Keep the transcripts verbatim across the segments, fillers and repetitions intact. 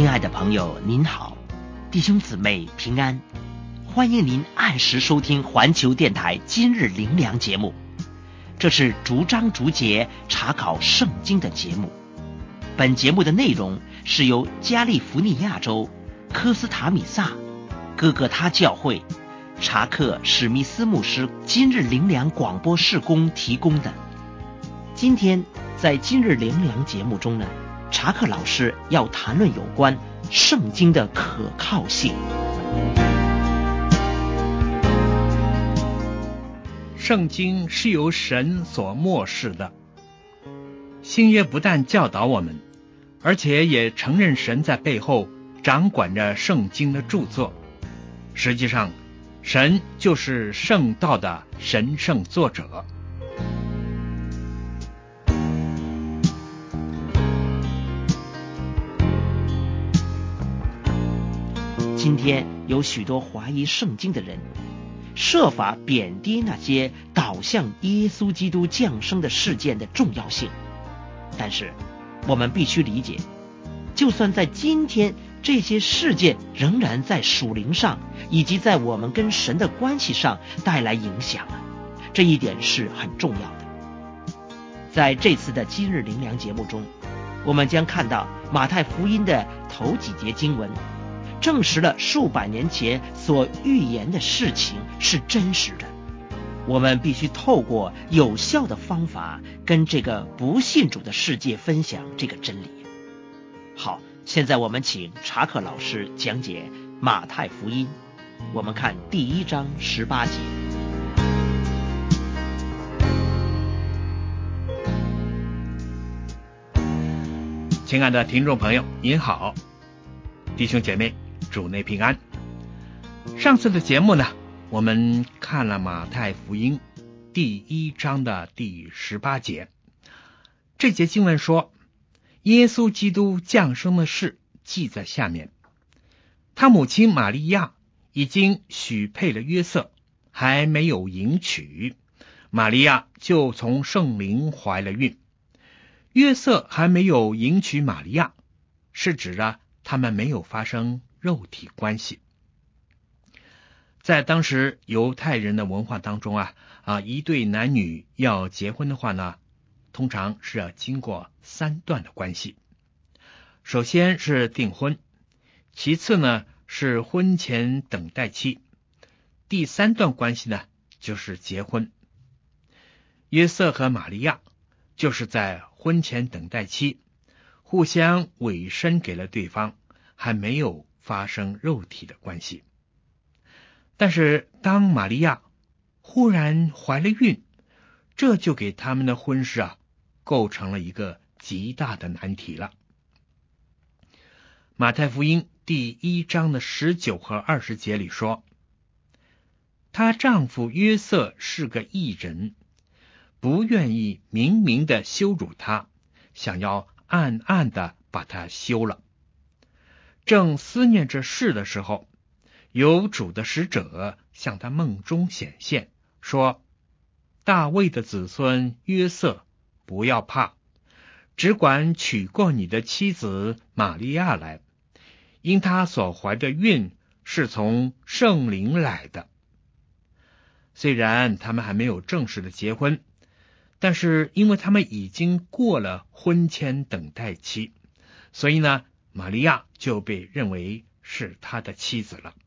亲爱的朋友您好，弟兄姊妹平安，欢迎您按时收听环球电台今日灵粮节目。这是逐章逐节查考圣经的节目。本节目的内容是由加利福尼亚州科斯塔米萨哥哥他教会查克史密斯牧师今日灵粮广播事工提供的。今天在今日灵粮节目中呢，查克老师要谈论有关圣经的可靠性。 圣经是由神所默示的，新约不但教导我们，而且也承认神在背后掌管着圣经的著作。实际上，神就是圣道的神圣作者。 今天有许多怀疑圣经的人，设法贬低那些导向耶稣基督降生的事件的重要性。但是我们必须理解，就算在今天，这些事件仍然在属灵上以及在我们跟神的关系上带来影响啊，这一点是很重要的。在这次的今日灵粮节目中，我们将看到马太福音的头几节经文证实了数百年前所预言的事情是真实的。我们必须透过有效的方法跟这个不信主的世界分享这个真理。好，现在我们请查克老师讲解马太福音。我们看第一章十八节。 亲爱的听众朋友您好，弟兄姐妹主内平安。上次的节目呢，我们看了马太福音第一章的第十八节。这节经文说，耶稣基督降生的事记在下面。他母亲玛利亚已经许配了约瑟，还没有迎娶，玛利亚就从圣灵怀了孕。约瑟还没有迎娶玛利亚，是指着他们没有发生肉体关系。在当时犹太人的文化当中啊，啊，一对男女要结婚的话呢，通常是要经过三段的关系。首先是订婚，其次呢是婚前等待期，第三段关系呢就是结婚。约瑟和玛利亚就是在婚前等待期互相委身给了对方，还没有发生肉体的关系。但是当玛利亚忽然怀了孕，这就给他们的婚事啊构成了一个极大的难题了。马太福音第一章的十九和二十节里说，她丈夫约瑟是个义人，不愿意明明的羞辱她，想要暗暗的把她休了。正思念这事的时候，有主的使者向他梦中显现，说，大卫的子孙约瑟，不要怕，只管娶过你的妻子玛利亚来，因她所怀的孕是从圣灵来的。虽然他们还没有正式的结婚，但是因为他们已经过了婚前等待期，所以呢，玛利亚就被认为是他的妻子了。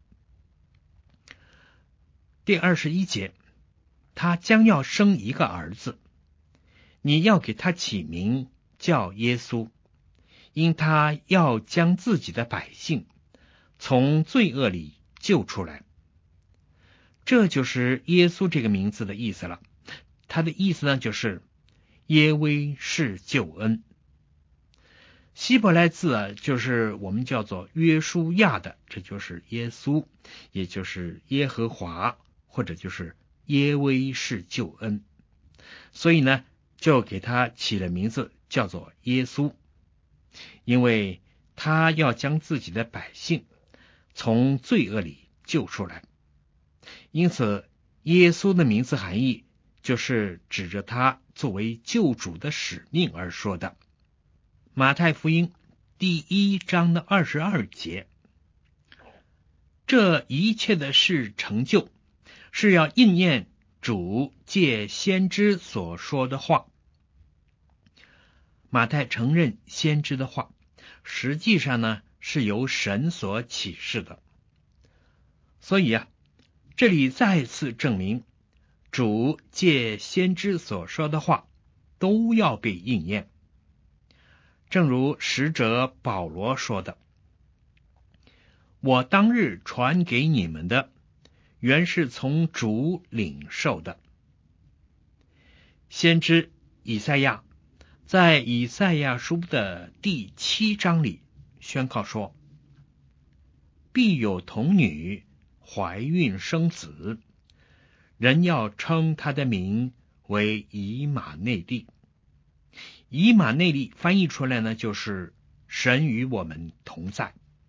第二十一节，他将要生一个儿子，你要给他起名叫耶稣，因他要将自己的百姓从罪恶里救出来。这就是耶稣这个名字的意思了。他的意思呢，就是耶威是救恩。希伯来字啊，就是我们叫做约书亚的，这就是耶稣，也就是耶和华，或者就是耶威是救恩。所以呢，就给他起了名字叫做耶稣，因为他要将自己的百姓从罪恶里救出来。因此耶稣的名字含义就是指着他作为救主的使命而说的。马太福音第一章的二十二节，这一切的事成就，是要应验主借先知所说的话。马太承认先知的话，实际上呢是由神所启示的。所以啊，这里再次证明，主借先知所说的话都要被应验。正如使者保罗说的，我当日传给你们的，原是从主领受的。先知以赛亚在以赛亚书的第七章里宣告说，必有童女怀孕生子，人要称他的名为以马内利。以马内利翻译出来呢，就是神与我们同在。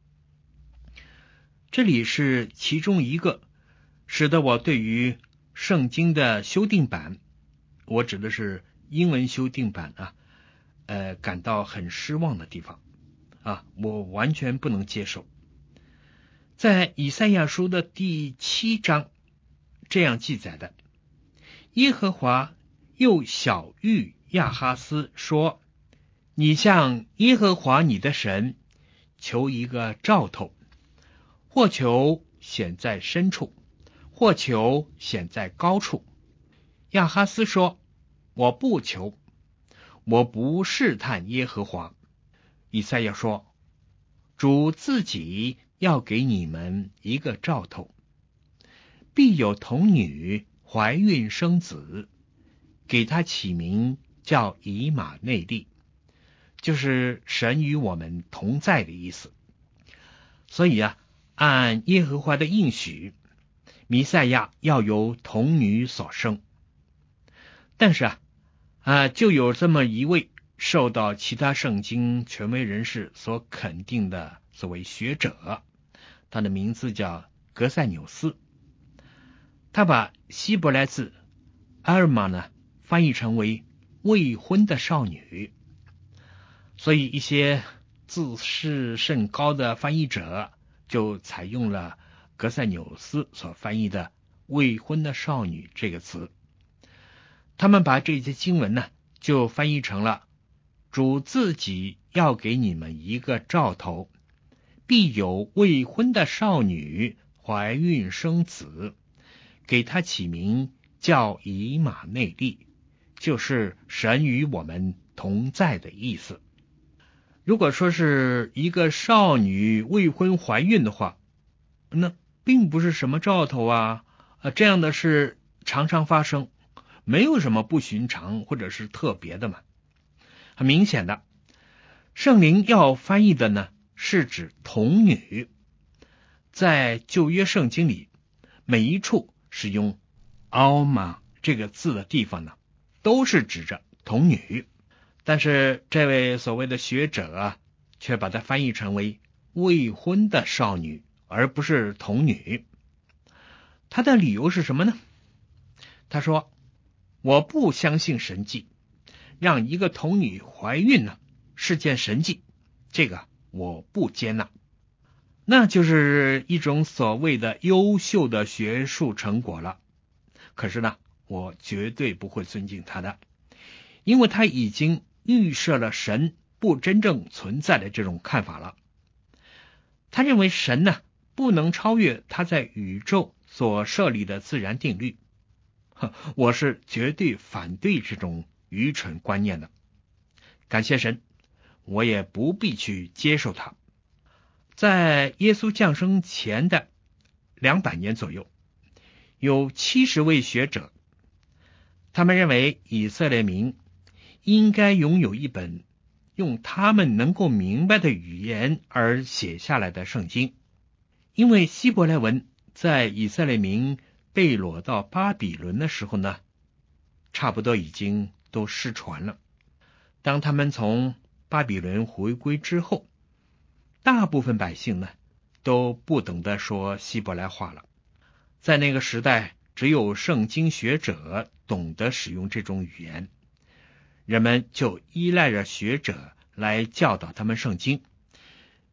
这里是其中一个使得我对于圣经的修订版，我指的是英文修订版啊，呃，感到很失望的地方啊，我完全不能接受。在以赛亚书的第七章这样记载的，耶和华又晓谕亚哈斯说，你向耶和华你的神求一个兆头，或求显在深处，或求显在高处。亚哈斯说，我不求，我不试探耶和华。以赛亚说，主自己要给你们一个兆头，必有童女怀孕生子，给他起名叫以马内利，就是神与我们同在的意思。所以啊，按耶和华的应许，弥赛亚要由童女所生。但是啊，啊，就有这么一位受到其他圣经权威人士所肯定的所谓学者，他的名字叫格塞纽斯。他把希伯来字阿尔玛呢翻译成为未婚的少女，所以一些自视甚高的翻译者就采用了格塞纽斯所翻译的未婚的少女这个词。他们把这些经文呢就翻译成了，主自己要给你们一个兆头，必有未婚的少女怀孕生子，给他起名叫以马内利，就是神与我们同在的意思。如果说是一个少女未婚怀孕的话，那并不是什么兆头啊，啊，这样的事常常发生，没有什么不寻常或者是特别的嘛。很明显的，圣灵要翻译的呢是指童女。在旧约圣经里，每一处使用奥玛这个字的地方呢，都是指着童女。但是这位所谓的学者啊，却把它翻译成为未婚的少女，而不是童女。他的理由是什么呢？他说，我不相信神迹，让一个童女怀孕呢是件神迹，这个我不接纳。那就是一种所谓的优秀的学术成果了。可是呢，我绝对不会尊敬他的，因为他已经预设了神不真正存在的这种看法了。他认为神呢不能超越他在宇宙所设立的自然定律。我是绝对反对这种愚蠢观念的。感谢神，我也不必去接受它。在耶稣降生前的两百年左右，有七十位学者，他们认为以色列民应该拥有一本用他们能够明白的语言而写下来的圣经，因为希伯来文在以色列民被掳到巴比伦的时候呢，差不多已经都失传了。当他们从巴比伦回归之后，大部分百姓呢都不懂得说希伯来话了。在那个时代，只有圣经学者懂得使用这种语言，人们就依赖着学者来教导他们圣经，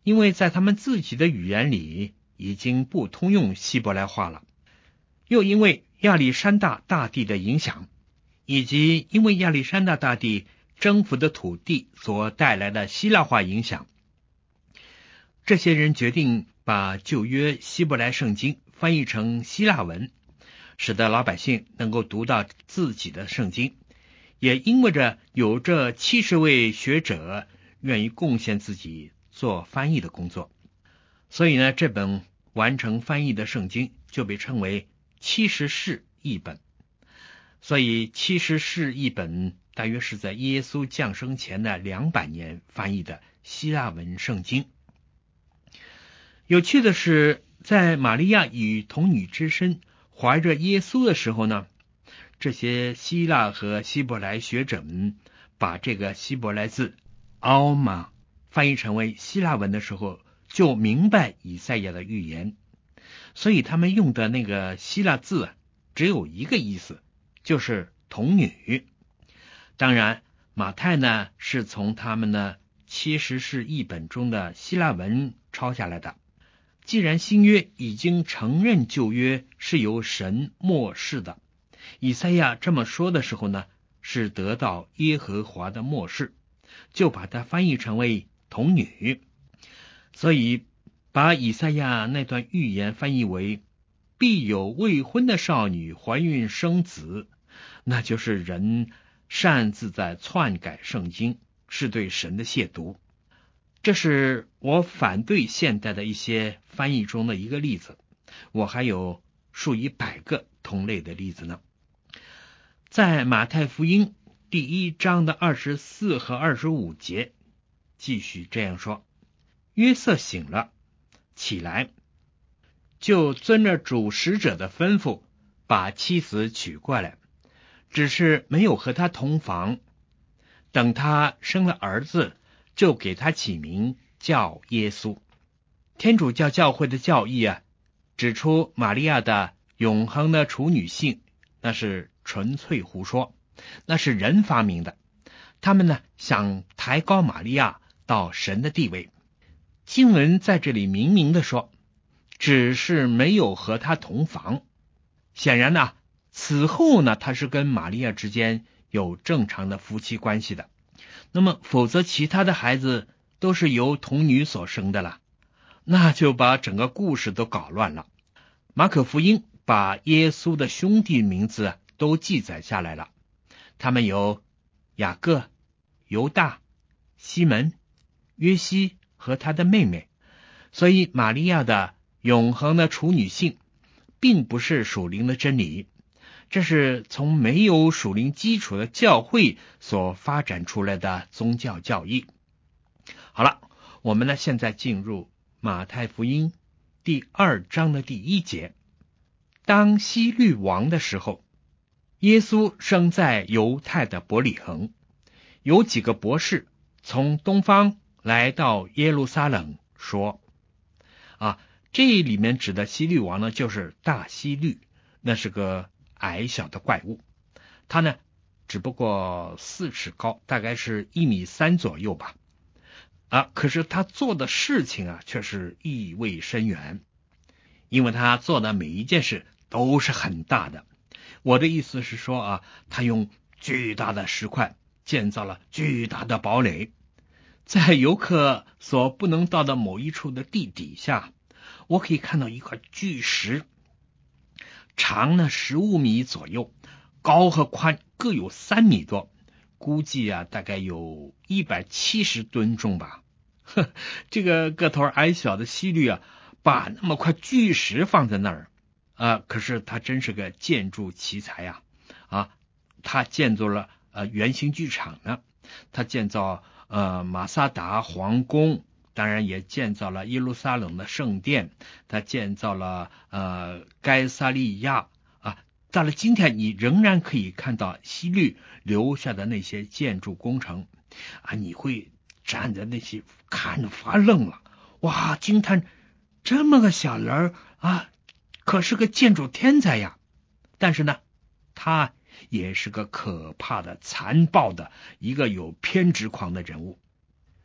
因为在他们自己的语言里已经不通用希伯来话了，又因为亚历山大大帝的影响，以及因为亚历山大大帝征服的土地所带来的希腊化影响，这些人决定把旧约希伯来圣经翻译成希腊文，使得老百姓能够读到自己的圣经。也因为着有这七十位学者愿意贡献自己做翻译的工作，所以呢，这本完成翻译的圣经就被称为七十士译本。所以七十士译本大约是在耶稣降生前的两百年翻译的希腊文圣经。有趣的是，在玛利亚与童女之身怀着耶稣的时候呢，这些希腊和希伯来学者们把这个希伯来字奥玛翻译成为希腊文的时候，就明白以赛亚的预言，所以他们用的那个希腊字只有一个意思，就是童女。当然马太呢是从他们的七十士译本中的希腊文抄下来的。既然新约已经承认旧约是由神默示的，以赛亚这么说的时候呢，是得到耶和华的默示，就把它翻译成为童女。所以把以赛亚那段预言翻译为必有未婚的少女怀孕生子，那就是人擅自在篡改圣经，是对神的亵渎。这是我反对现代的一些翻译中的一个例子，我还有数以百个同类的例子呢。在马太福音第一章的二十四和二十五节继续这样说：约瑟醒了，起来，就遵着主使者的吩咐，把妻子娶过来，只是没有和他同房。等他生了儿子，就给他起名叫耶稣。天主教教会的教义啊，指出玛利亚的永恒的处女性，那是纯粹胡说，那是人发明的。他们呢，想抬高玛利亚到神的地位。经文在这里明明的说，只是没有和他同房。显然呢，此后呢，他是跟玛利亚之间有正常的夫妻关系的。那么否则其他的孩子都是由童女所生的了，那就把整个故事都搞乱了。马可福音把耶稣的兄弟名字都记载下来了，他们有雅各、犹大、西门、约西和他的妹妹。所以玛利亚的永恒的处女性并不是属灵的真理，这是从没有属灵基础的教会所发展出来的宗教教义。好了，我们呢现在进入马太福音第二章的第一节。当希律王的时候，耶稣生在犹太的伯利恒，有几个博士从东方来到耶路撒冷，说啊，这里面指的希律王呢，就是大希律，那是个矮小的怪物，他呢只不过四尺高，大概是一米三左右吧。啊，可是他做的事情啊，却是意味深远，因为他做的每一件事都是很大的。我的意思是说啊，他用巨大的石块建造了巨大的堡垒，在游客所不能到的某一处的地底下，我可以看到一块巨石，长呢十五米左右，高和宽各有三米多，估计啊大概有一百七十吨重吧。呵，这个个头矮小的希律啊，把那么块巨石放在那儿啊，可是他真是个建筑奇才呀！啊，他建造了呃圆形剧场呢，他建造呃马萨达皇宫，当然也建造了耶路撒冷的圣殿，他建造了呃该撒利亚啊。到了今天，你仍然可以看到希律留下的那些建筑工程啊，你会站在那些看着发愣了，哇，惊叹这么个小人啊，可是个建筑天才呀！但是呢，他也是个可怕的、残暴的一个有偏执狂的人物。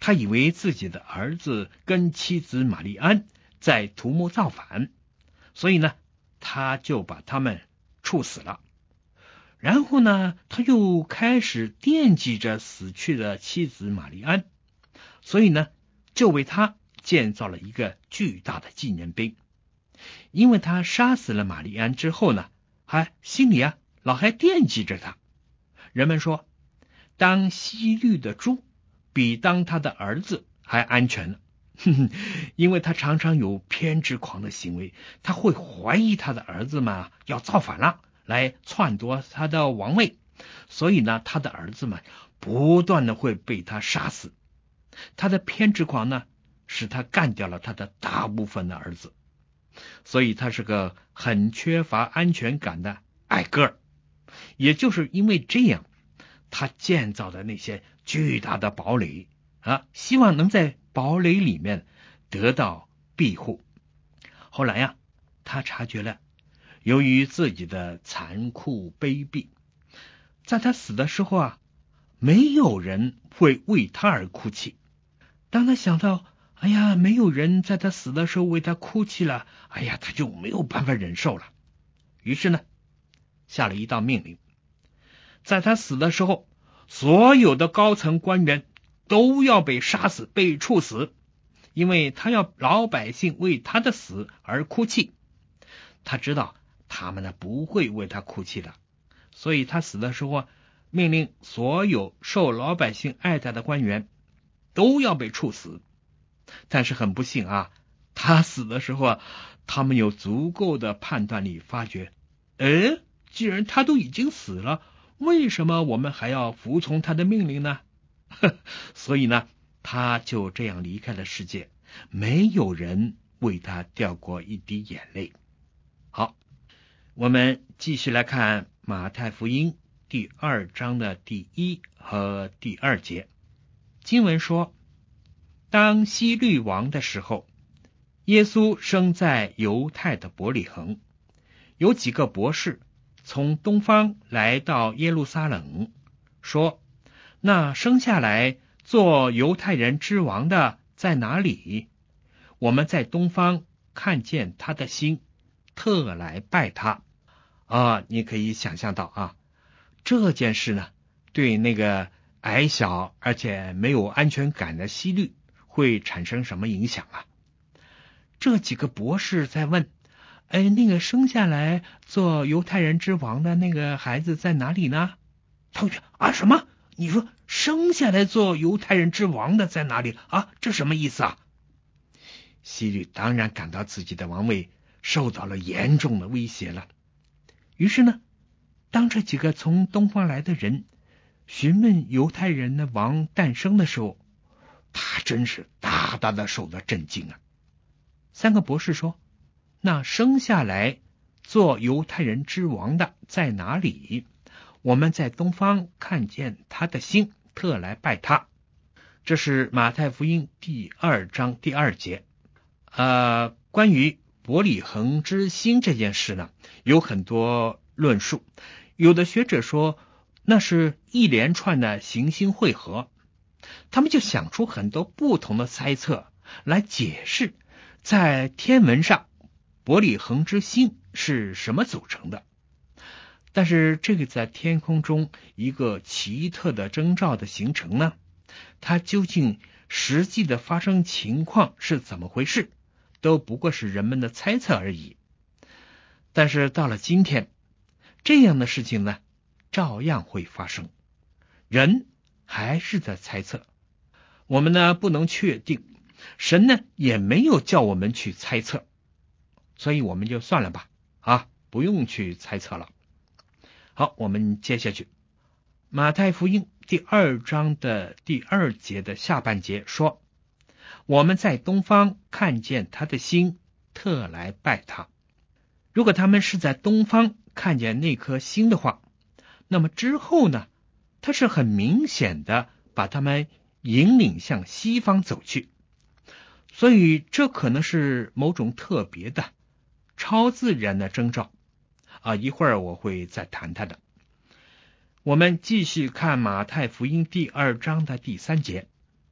他以为自己的儿子跟妻子玛丽安在图谋造反，所以呢，他就把他们处死了。然后呢，他又开始惦记着死去的妻子玛丽安，所以呢，就为他建造了一个巨大的纪念碑。因为他杀死了玛丽安之后呢，还心里啊老还惦记着他。人们说，当西律的猪比当他的儿子还安全呢，因为他常常有偏执狂的行为，他会怀疑他的儿子们要造反了，来篡夺他的王位，所以呢，他的儿子们不断的会被他杀死。他的偏执狂呢，使他干掉了他的大部分的儿子，所以他是个很缺乏安全感的矮个儿。也就是因为这样，他建造的那些巨大的堡垒啊，希望能在堡垒里面得到庇护。后来呀，他察觉了，由于自己的残酷卑鄙，在他死的时候啊，没有人会为他而哭泣。当他想到，哎呀，没有人在他死的时候为他哭泣了，哎呀，他就没有办法忍受了。于是呢，下了一道命令，在他死的时候，所有的高层官员都要被杀死，被处死，因为他要老百姓为他的死而哭泣。他知道他们呢不会为他哭泣的，所以他死的时候命令所有受老百姓爱戴的官员都要被处死。但是很不幸啊，他死的时候啊，他们有足够的判断力，发觉，哎，既然他都已经死了，为什么我们还要服从他的命令呢？所以呢，他就这样离开了世界，没有人为他掉过一滴眼泪。好，我们继续来看马太福音第二章的第一和第二节。经文说，当希律王的时候，耶稣生在犹太的伯利恒，有几个博士从东方来到耶路撒冷，说，那生下来做犹太人之王的在哪里？我们在东方看见他的星，特来拜他。啊，你可以想象到啊，这件事呢，对那个矮小而且没有安全感的希律会产生什么影响啊？这几个博士在问，哎，那个生下来做犹太人之王的那个孩子在哪里呢？他说啊，什么？你说生下来做犹太人之王的在哪里啊？这什么意思啊？希律当然感到自己的王位受到了严重的威胁了。于是呢，当这几个从东方来的人询问犹太人的王诞生的时候，他真是大大的受到震惊啊！三个博士说，那生下来做犹太人之王的在哪里？我们在东方看见他的星，特来拜他。这是马太福音第二章第二节。呃，关于伯利恒之星这件事呢，有很多论述。有的学者说，那是一连串的行星汇合，他们就想出很多不同的猜测来解释在天文上伯利恒之星是什么组成的。但是这个在天空中一个奇特的征兆的形成呢，它究竟实际的发生情况是怎么回事，都不过是人们的猜测而已。但是到了今天，这样的事情呢，照样会发生，人还是在猜测。我们呢不能确定，神呢也没有叫我们去猜测，所以我们就算了吧，啊，不用去猜测了。好，我们接下去，马太福音第二章的第二节的下半节说，我们在东方看见他的星，特来拜他。如果他们是在东方看见那颗星的话，那么之后呢，他是很明显的把他们引领向西方走去。所以这可能是某种特别的超自然的征兆啊，一会儿我会再谈它的。我们继续看马太福音第二章的第三节。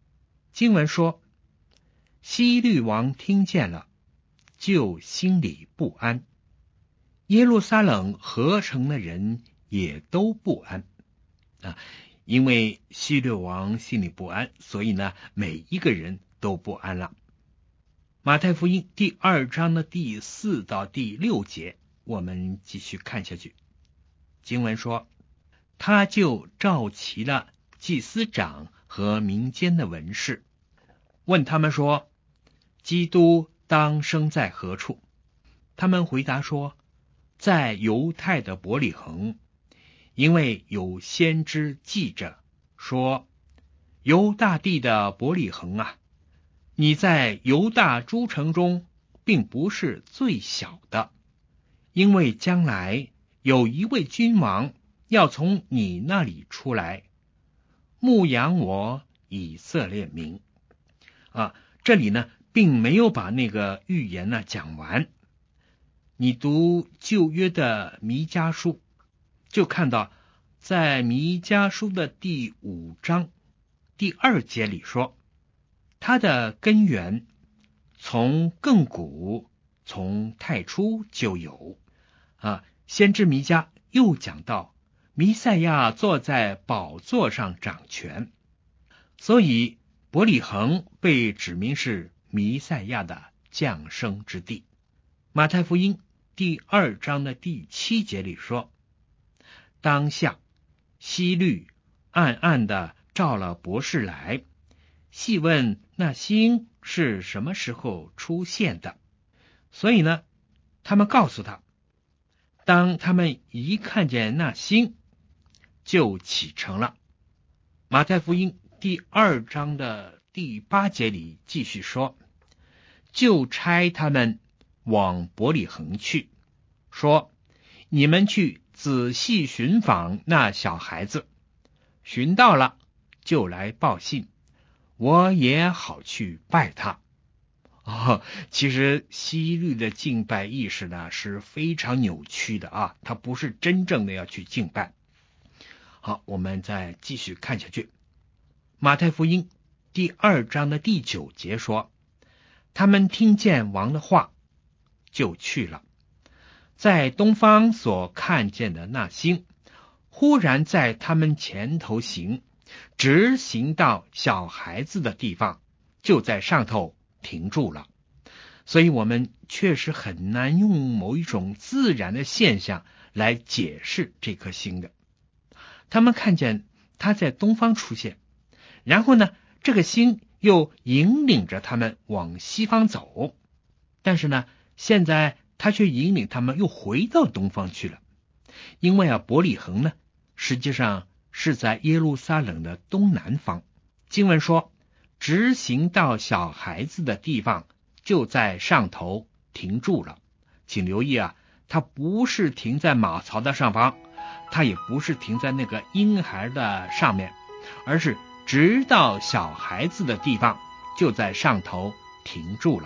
经文说，希律王听见了，就心里不安，耶路撒冷合城的人也都不安啊，因为希律王心里不安，所以呢，每一个人都不安了。马太福音第二章的第四到第六节，我们继续看下去。经文说，他就召齐了祭司长和民间的文士，问他们说，基督当生在何处？他们回答说，在犹太的伯利恒，因为有先知记着说，犹大地的伯利恒啊，你在犹大诸城中并不是最小的，因为将来有一位君王要从你那里出来，牧养我以色列民。啊，这里呢并没有把那个预言呢讲完。你读旧约的弥迦书，就看到在弥迦书的第五章第二节里说，它的根源从亘古，从太初就有啊。先知弥迦又讲到，弥赛亚坐在宝座上掌权，所以伯利恒被指明是弥赛亚的降生之地。马太福音第二章的第七节里说，当下希律暗暗的召了博士来，细问那星是什么时候出现的。所以呢，他们告诉他，当他们一看见那星，就启程了。马太福音第二章的第八节里继续说，就差他们往伯利恒去，说，你们去仔细寻访那小孩子，寻到了就来报信，我也好去拜他。哦，其实希律的敬拜意识呢是非常扭曲的啊，他不是真正的要去敬拜。好，我们再继续看下去。马太福音第二章的第九节说，他们听见王的话，就去了。在东方所看见的那星，忽然在他们前头行，直行到小孩子的地方，就在上头停住了。所以我们确实很难用某一种自然的现象来解释这颗星的。他们看见它在东方出现，然后呢，这个星又引领着他们往西方走，但是呢，现在他却引领他们又回到东方去了。因为啊，伯利恒呢，实际上是在耶路撒冷的东南方。经文说，直行到小孩子的地方，就在上头停住了。请留意啊，它不是停在马槽的上方，它也不是停在那个婴孩的上面，而是直到小孩子的地方，就在上头停住了。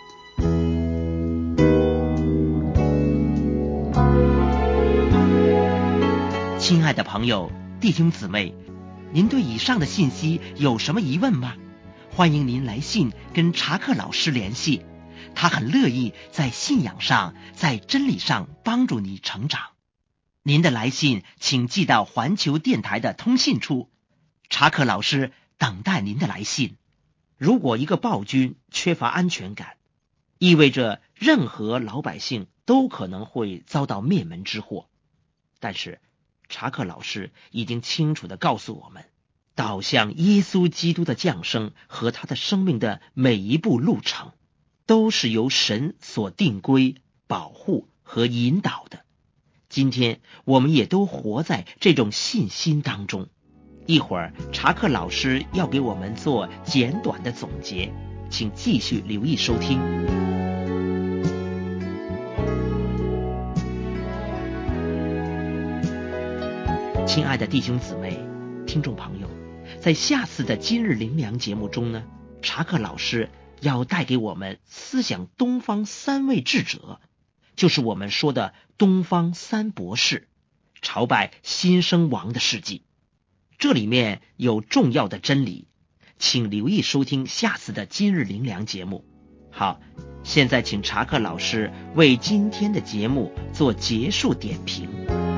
亲爱的朋友、弟兄姊妹，您对以上的信息有什么疑问吗？欢迎您来信跟查克老师联系，他很乐意在信仰上、在真理上帮助你成长。您的来信请寄到环球电台的通信处，查克老师等待您的来信。如果一个暴君缺乏安全感，意味着任何老百姓都可能会遭到灭门之祸。但是查克老师已经清楚地告诉我们，导向耶稣基督的降生和他的生命的每一步路程，都是由神所定规、保护和引导的。今天我们也都活在这种信心当中。一会儿查克老师要给我们做简短的总结，请继续留意收听。亲爱的弟兄姊妹、听众朋友，在下次的今日灵粮节目中呢，查克老师要带给我们思想东方三位智者，就是我们说的东方三博士，朝拜新生王的事迹。这里面有重要的真理， 请留意收听下次的今日灵粮节目。好，现在请查克老师为今天的节目做结束点评。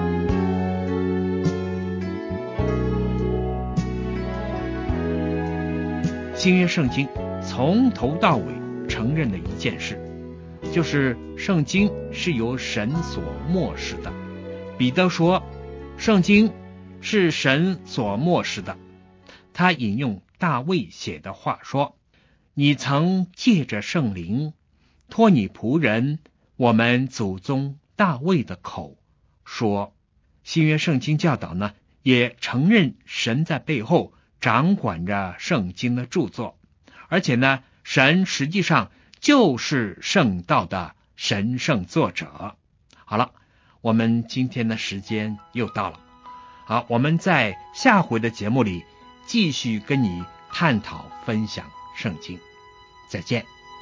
新约圣经从头到尾承认的一件事，就是圣经是由神所默示的。彼得说，圣经是神所默示的。他引用大卫写的话说，你曾借着圣灵托你仆人我们祖宗大卫的口说。新约圣经教导呢，也承认神在背后掌管着圣经的著作，而且呢，神实际上就是圣道的神圣作者。好了，我们今天的时间又到了，好，我们在下回的节目里继续跟你探讨分享圣经，再见。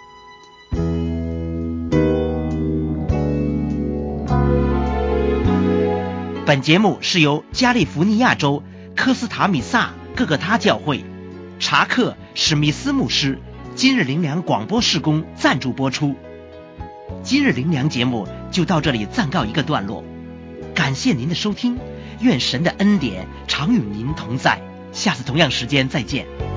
本节目是由加利福尼亚州科斯塔米萨各个他教会查克史密斯牧师今日灵粮广播事工赞助播出。今日灵粮节目就到这里暂告一个段落，感谢您的收听，愿神的恩典常与您同在，下次同样时间再见。